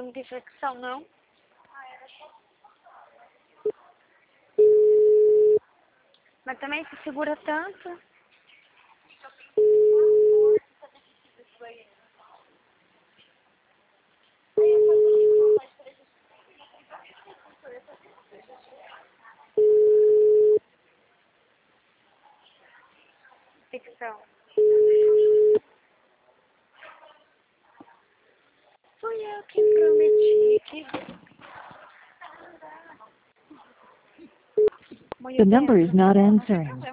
não tem flexão, não? Mas também se segura tanto. Flexão. Fui eu que prometi que... The number is not answering.